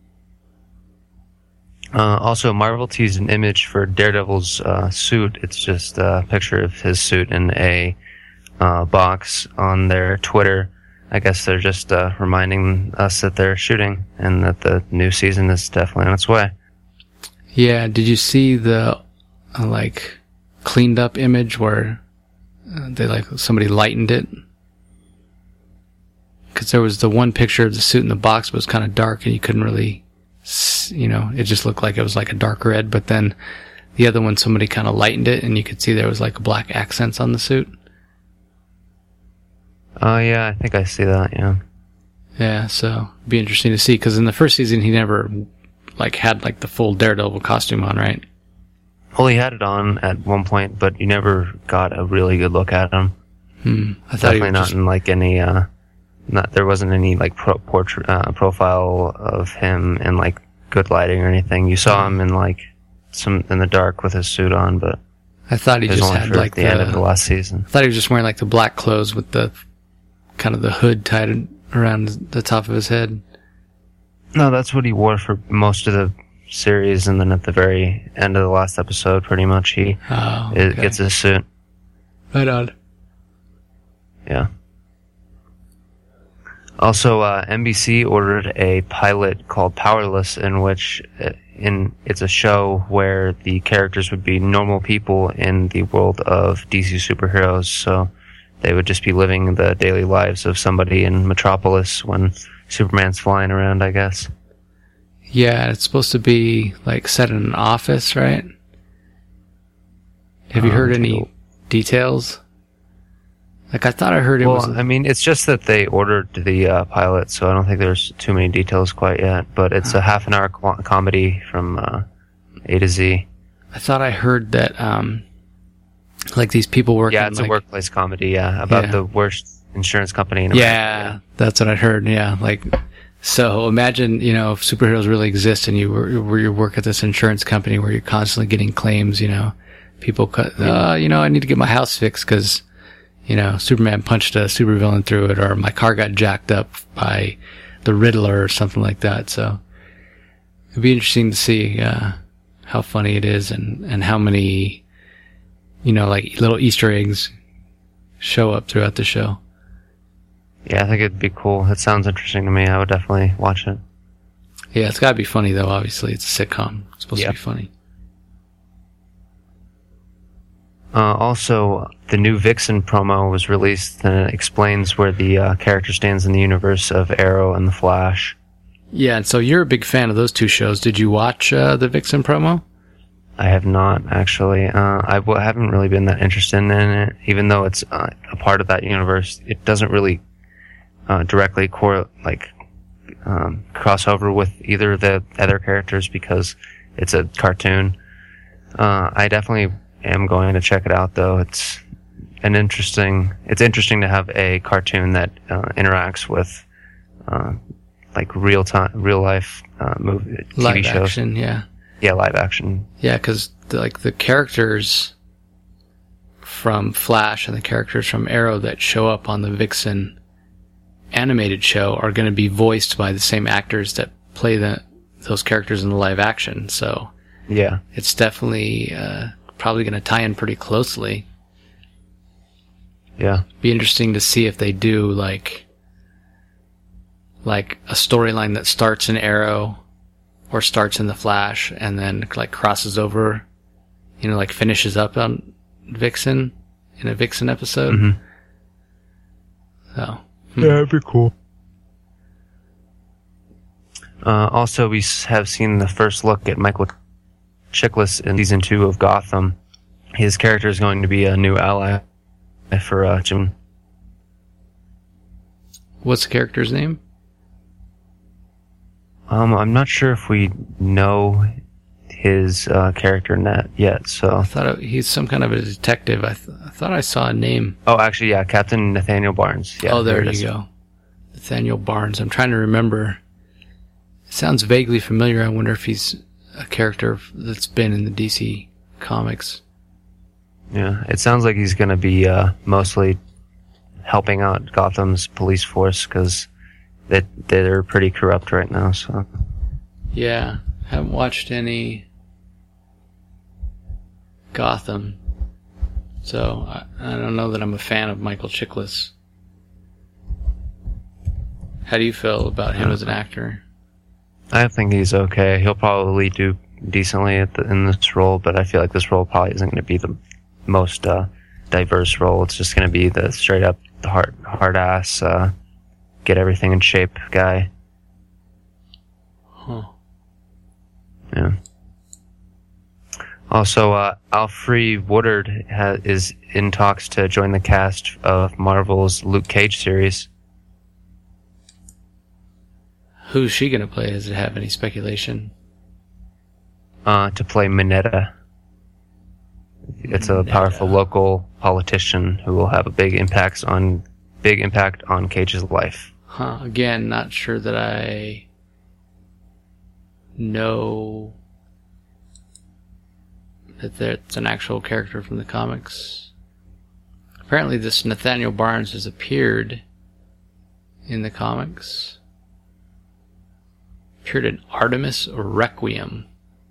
Also, Marvel teased an image for Daredevil's suit. It's just a picture of his suit in a box on their Twitter. I guess they're just reminding us that they're shooting and that the new season is definitely on its way. Yeah, did you see the cleaned up image where somebody lightened it? Because there was the one picture of the suit in the box, but it was kind of dark and you couldn't really, it just looked like it was like a dark red. But then the other one, somebody kind of lightened it and you could see there was like black accents on the suit. Oh, yeah, I think I see that, yeah. Yeah, so it'd be interesting to see, because in the first season he never had the full Daredevil costume on, right? Well, he had it on at one point, but you never got a really good look at him. I thought Definitely not in any, there wasn't any profile of him in good lighting or anything. You saw him in in the dark with his suit on, but I thought he just had the end of the last season. I thought he was just wearing the black clothes with the kind of the hood tied around the top of his head. No, that's what he wore for most of the series, and then at the very end of the last episode, pretty much, he gets his suit. Right on. Yeah. Also, NBC ordered a pilot called Powerless, in which it's a show where the characters would be normal people in the world of DC superheroes, so they would just be living the daily lives of somebody in Metropolis when Superman's flying around, I guess. Yeah, it's supposed to be set in an office, right? Have you heard any details? I thought I heard it was... Well, I mean, it's just that they ordered the pilot, so I don't think there's too many details quite yet, but it's a half-an-hour comedy from A to Z. I thought I heard that, these people working... Yeah, it's a workplace comedy, about the worst insurance company in America. Yeah, that's what I'd heard, yeah. So imagine, if superheroes really exist and you work at this insurance company where you're constantly getting claims, people, I need to get my house fixed because... Superman punched a supervillain through it, or my car got jacked up by the Riddler or something like that. So it'd be interesting to see how funny it is and how many, little Easter eggs show up throughout the show. Yeah, I think it'd be cool. It sounds interesting to me. I would definitely watch it. Yeah, it's got to be funny though. Obviously, it's a sitcom. It's supposed to be funny. Also, the new Vixen promo was released, and it explains where the character stands in the universe of Arrow and the Flash. Yeah, and so you're a big fan of those two shows. Did you watch the Vixen promo? I have not, actually. I haven't really been that interested in it, even though it's a part of that universe. It doesn't really directly cross over with either of the other characters because it's a cartoon. I definitely am going to check it out, though. It's interesting to have a cartoon that interacts with real life movie Live TV shows. action, yeah. Yeah, live action. Yeah, because the characters from Flash and the characters from Arrow that show up on the Vixen animated show are going to be voiced by the same actors that play those characters in the live action. So yeah, it's definitely probably going to tie in pretty closely. Yeah, be interesting to see if they do like a storyline that starts in Arrow or starts in the Flash and then like crosses over, like finishes up on Vixen in a Vixen episode. Mm-hmm. So yeah, that'd be cool. Also, we have seen the first look at Michael Chiklis in season 2 of Gotham. His character is going to be a new ally for Jim. What's the character's name? I'm not sure if we know his character yet, so... I thought he's some kind of a detective. I thought I saw a name. Oh, actually, yeah, Captain Nathaniel Barnes. Yeah, oh, there you go. Nathaniel Barnes. I'm trying to remember. It sounds vaguely familiar. I wonder if he's a character that's been in the DC comics. Yeah, it sounds like he's going to be mostly helping out Gotham's police force, because they're pretty corrupt right now, so... Yeah, haven't watched any Gotham, so I don't know that I'm a fan of Michael Chiklis. How do you feel about him as an actor? I think he's okay. He'll probably do decently in this role, but I feel like this role probably isn't going to be the most diverse role. It's just going to be the straight up hard-ass, get everything in shape guy. Huh. Yeah. Also, Alfre Woodard is in talks to join the cast of Marvel's Luke Cage series. Who's she going to play? Does it have any speculation? To play Mineta. It's a powerful local politician who will have a big impact on Cage's life. Huh. Again, not sure that I know that that's an actual character from the comics. Apparently this Nathaniel Barnes has appeared in the comics. Appeared in Artemis Requiem.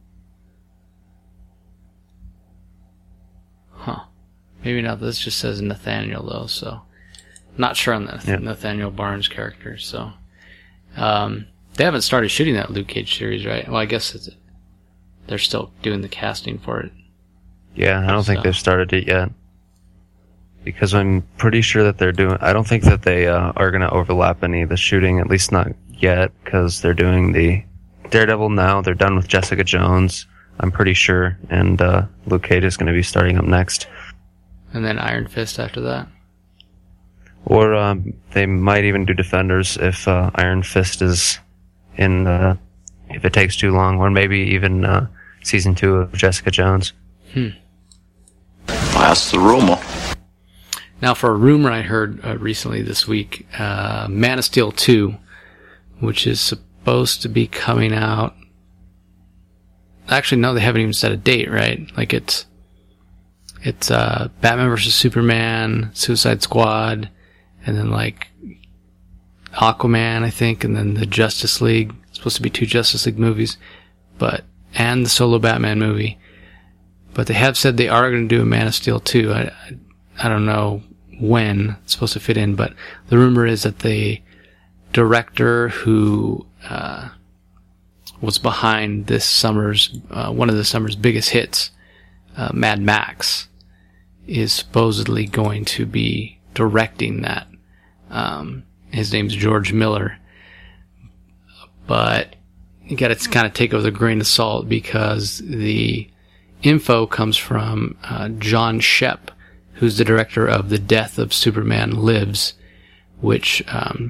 Huh. Maybe not. This just says Nathaniel though, so not sure on the Nathaniel Barnes character. So they haven't started shooting that Luke Cage series, right? Well, I guess they're still doing the casting for it. Yeah, I don't think they've started it yet, because I'm pretty sure that they're doing... I don't think that they are going to overlap any of the shooting, at least not yet, because they're doing the Daredevil now. They're done with Jessica Jones, I'm pretty sure, and Luke Cage is going to be starting up next. And then Iron Fist after that? Or they might even do Defenders if Iron Fist is in if it takes too long, or maybe even season 2 of Jessica Jones. That's the rumor. Now, for a rumor I heard recently this week, Man of Steel 2, which is supposed to be coming out... Actually, no, they haven't even set a date, right? Like, it's Batman vs. Superman, Suicide Squad, and then, like, Aquaman, I think, and then the Justice League. It's supposed to be 2 Justice League movies, and the solo Batman movie. But they have said they are going to do a Man of Steel 2. I don't know when it's supposed to fit in, but the rumor is that the director who was behind this summer's, one of the summer's biggest hits, Mad Max, is supposedly going to be directing that. His name's George Miller. But you gotta kind of take it with a grain of salt, because the info comes from John Shepp, who's the director of The Death of Superman Lives, which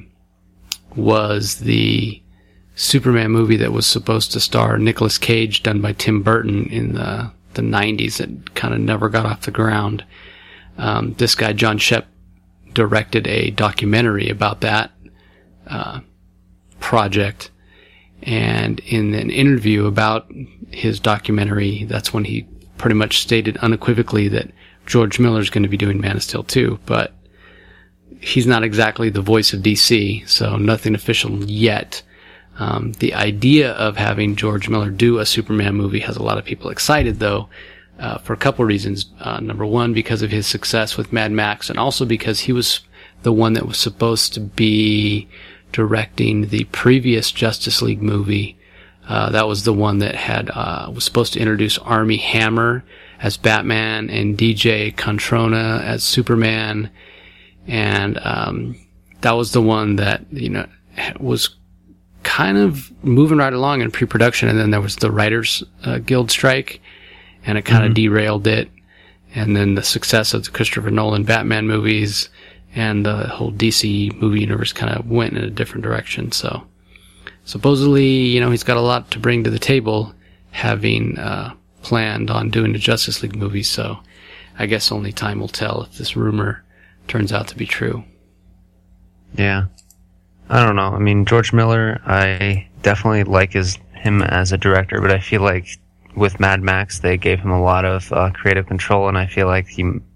was the Superman movie that was supposed to star Nicolas Cage, done by Tim Burton in the 90s. It kind of never got off the ground. This guy, John Shepp, directed a documentary about that project. And in an interview about his documentary, that's when he pretty much stated unequivocally that George Miller's going to be doing Man of Steel 2. But he's not exactly the voice of DC, so nothing official yet. The idea of having George Miller do a Superman movie has a lot of people excited, though, for a couple reasons. Number one, because of his success with Mad Max, and also because he was the one that was supposed to be directing the previous Justice League movie. That was the one that had was supposed to introduce Armie Hammer as Batman and DJ Controna as Superman, and that was the one that, you know, was kind of moving right along in pre-production, and then there was the Writers Guild strike, and it kind of derailed it. And then the success of the Christopher Nolan Batman movies and the whole DC movie universe kind of went in a different direction. So supposedly, you know, he's got a lot to bring to the table, having planned on doing the Justice League movie. So I guess only time will tell if this rumor turns out to be true. Yeah. I don't know. I mean, George Miller, I definitely like him as a director, but I feel like with Mad Max, they gave him a lot of creative control, and I feel like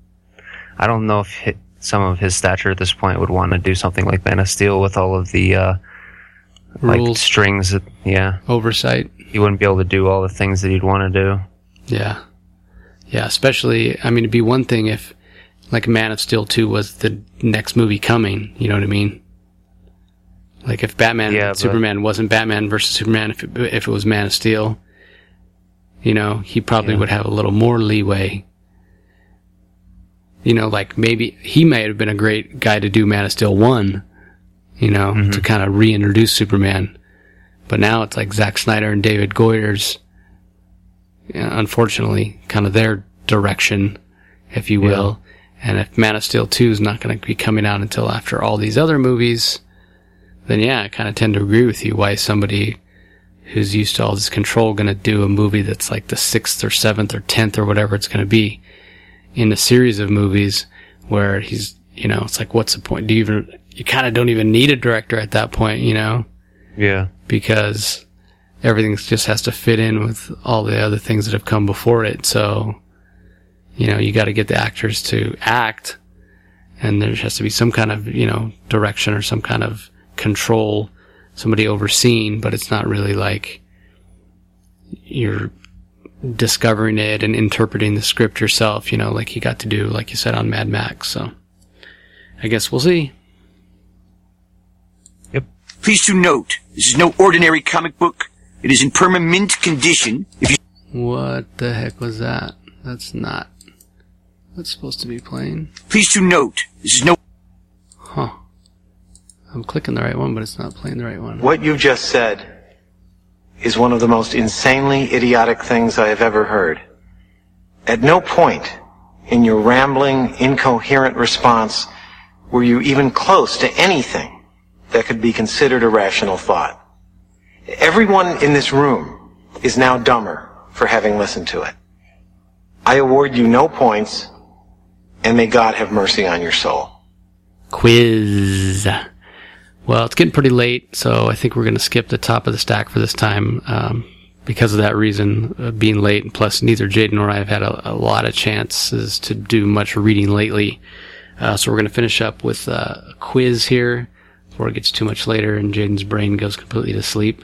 I don't know if some of his stature at this point would want to do something like Man of Steel with all of the like strings. Yeah. Oversight. He wouldn't be able to do all the things that he'd want to do. Yeah. Yeah, especially, I mean, it'd be one thing if, like, Man of Steel 2 was the next movie coming, you know what I mean? Like, if Batman Superman wasn't Batman versus Superman, if it was Man of Steel, you know, he probably would have a little more leeway. You know, like, maybe he may have been a great guy to do Man of Steel 1, you know, to kind of reintroduce Superman. But now it's like Zack Snyder and David Goyer's, unfortunately, kind of their direction, if you will. Yeah. And if Man of Steel 2 is not going to be coming out until after all these other movies, then yeah, I kind of tend to agree with you. Why is somebody who's used to all this control going to do a movie that's like the 6th or 7th or 10th or whatever it's going to be in a series of movies where he's, you know, it's like, what's the point? You kind of don't even need a director at that point, you know? Yeah. Because everything just has to fit in with all the other things that have come before it. So, you know, you got to get the actors to act, and there has to be some kind of, you know, direction or some kind of control, somebody overseeing, but it's not really like you're discovering it and interpreting the script yourself, you know, like you got to do, like you said, on Mad Max. So I guess we'll see. Yep. Please do note, this is no ordinary comic book. It is in permanent mint condition. What the heck was that? That's not what's supposed to be playing. Please do note, this is no... Huh. I'm clicking the right one, but it's not playing the right one. What you just said is one of the most insanely idiotic things I have ever heard. At no point in your rambling, incoherent response were you even close to anything that could be considered a rational thought. Everyone in this room is now dumber for having listened to it. I award you no points, and may God have mercy on your soul. Quiz. Well, it's getting pretty late, so I think we're going to skip the top of the stack for this time because of that reason, being late, and plus neither Jaden nor I have had a lot of chances to do much reading lately. So we're going to finish up with a quiz here before it gets too much later and Jaden's brain goes completely to sleep.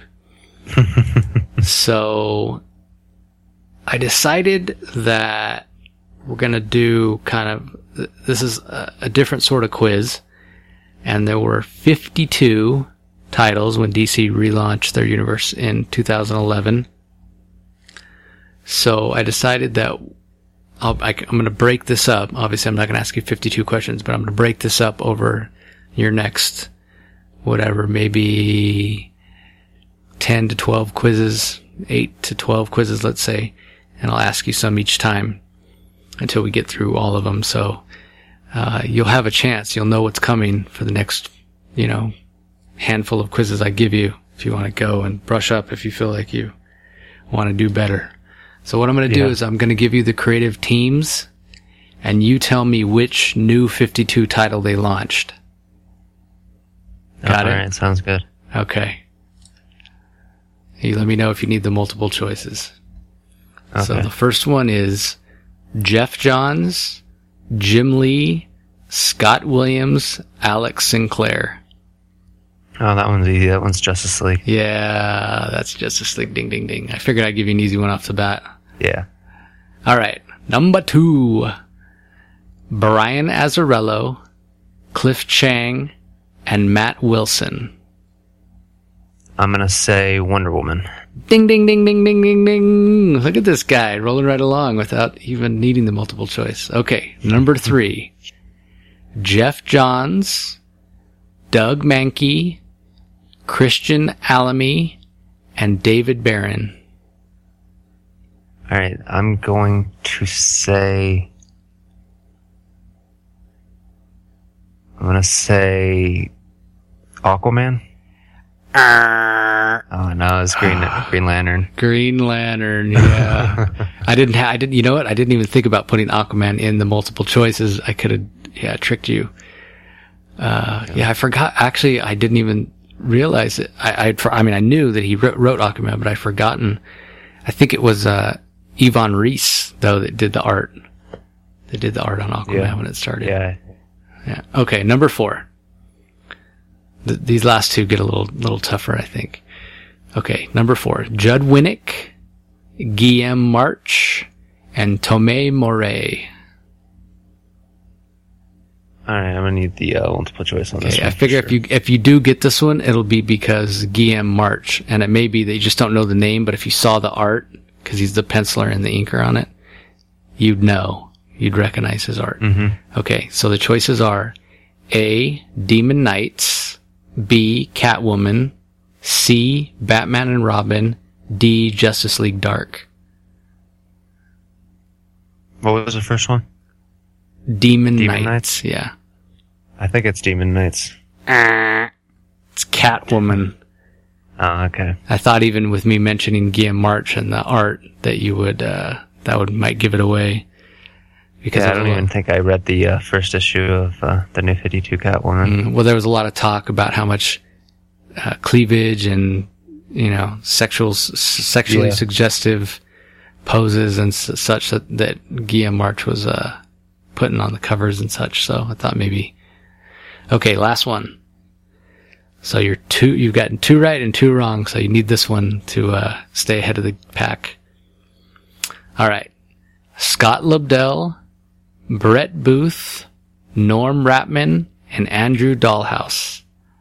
So I decided that we're going to do kind of, this is a different sort of quiz. And there were 52 titles when DC relaunched their universe in 2011. So I decided that I'm going to break this up. Obviously, I'm not going to ask you 52 questions, but I'm going to break this up over your next, whatever, maybe 10 to 12 quizzes, 8 to 12 quizzes, let's say, and I'll ask you some each time until we get through all of them. So you'll have a chance. You'll know what's coming for the next, handful of quizzes I give you if you want to go and brush up if you feel like you want to do better. So what I'm going to do is I'm going to give you the creative teams, and you tell me which new 52 title they launched. Got it? All right, sounds good. Okay. You let me know if you need the multiple choices. Okay. So the first one is Jeff Johns, Jim Lee, Scott Williams, Alex Sinclair. Oh, that one's easy. That one's Justice League. Yeah, that's Justice League. Ding, ding, ding. I figured I'd give you an easy one off the bat. Yeah. All right. Number 2. Brian Azzarello, Cliff Chang, and Matt Wilson. I'm going to say Wonder Woman. Ding, ding, ding, ding, ding, ding, ding. Look at this guy rolling right along without even needing the multiple choice. Okay. Number 3. Jeff Johns, Doug Mankey, Christian Alamy, and David Barron. All right, I'm going to say Aquaman. Oh no, it's Green Lantern. Green Lantern, yeah. I didn't. You know what? I didn't even think about putting Aquaman in the multiple choices. I could have, tricked you. I forgot. Actually, I didn't even realize it. I knew that he wrote Aquaman, but I'd forgotten. I think it was Yvonne Reese, though, that did the art. They did the art on Aquaman when it started. Yeah. Okay, number 4. These last two get a little tougher, I think. Okay, number 4. Judd Winnick, Guillaume March, and Tomei Morey. All right, I'm gonna need the multiple choice on this one. I figure if you do get this one, it'll be because Guillaume March, and it may be that you just don't know the name, but if you saw the art, because he's the penciler and the inker on it, you'd recognize his art. Mm-hmm. Okay, so the choices are A, Demon Knights, B, Catwoman, C, Batman and Robin, D, Justice League Dark. What was the first one? Demon Knights, yeah. I think it's Demon Knights. It's Catwoman. Oh, okay. I thought even with me mentioning Guillaume March and the art that you would, might give it away. Because I don't even think I read the first issue of the New 52 Catwoman. Well, there was a lot of talk about how much cleavage and, sexually suggestive poses and such that Guillaume March was putting on the covers and such. So I thought maybe. Okay, last one. So you've gotten 2 right and 2 wrong, so you need this one to stay ahead of the pack. All right. Scott Lobdell, Brett Booth, Norm Rapman, and Andrew Dahlhaus.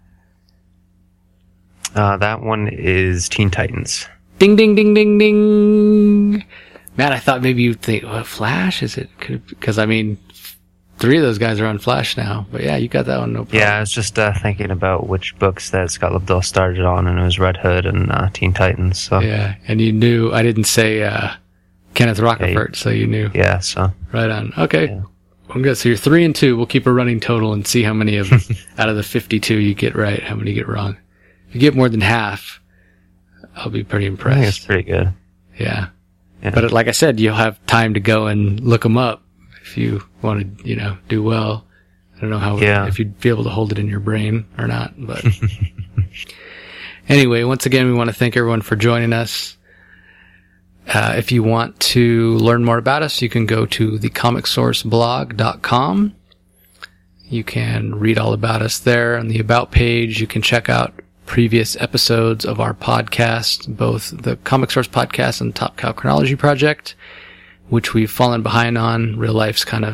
That one is Teen Titans. Ding, ding, ding, ding, ding. Man, I thought maybe you'd think, Flash? Is it? Because, 3 of those guys are on Flash now. But yeah, you got that one, no problem. Yeah, I was just thinking about which books that Scott Lobdell started on, and it was Red Hood and Teen Titans. So. Yeah, and you knew, I didn't say Kenneth Rocafort, so you knew. Yeah, so. Right on. Okay. Yeah. I'm good. So you're 3 and 2. We'll keep a running total and see how many of out of the 52 you get right, how many you get wrong. If you get more than half, I'll be pretty impressed. I think it's pretty good. Yeah. But like I said, you'll have time to go and look them up if you want to, do well. I don't know if you'd be able to hold it in your brain or not, but anyway, once again, we want to thank everyone for joining us. If you want to learn more about us, you can go to thecomicsourceblog.com. You can read all about us there on the About page. You can check out previous episodes of our podcast, both the Comic Source podcast and Top Cow Chronology Project, which we've fallen behind on. Real life's kind of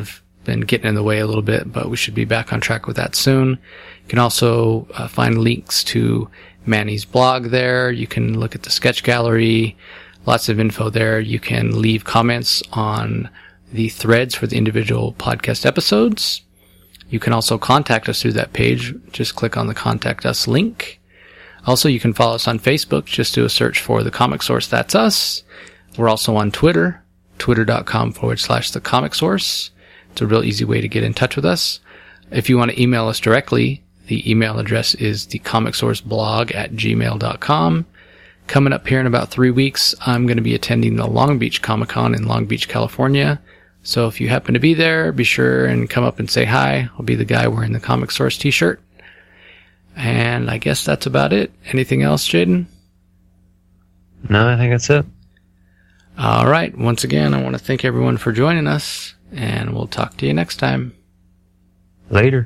been getting in the way a little bit, but we should be back on track with that soon. You can also find links to Manny's blog there. You can look at the sketch gallery. Lots of info there. You can leave comments on the threads for the individual podcast episodes. You can also contact us through that page. Just click on the Contact Us link. Also, you can follow us on Facebook. Just do a search for The Comic Source. That's us. We're also on Twitter, twitter.com/The Comic Source. It's a real easy way to get in touch with us. If you want to email us directly, the email address is thecomicsourceblog@gmail.com. Coming up here in about 3 weeks, I'm going to be attending the Long Beach Comic-Con in Long Beach, California. So if you happen to be there, be sure and come up and say hi. I'll be the guy wearing the Comic Source t-shirt. And I guess that's about it. Anything else, Jaden? No, I think that's it. All right. Once again, I want to thank everyone for joining us, and we'll talk to you next time. Later.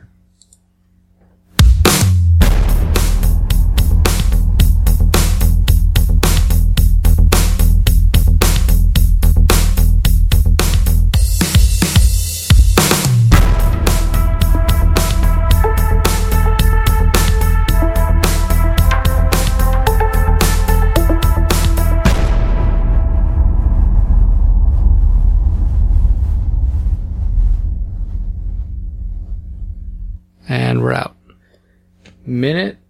And we're out. Minute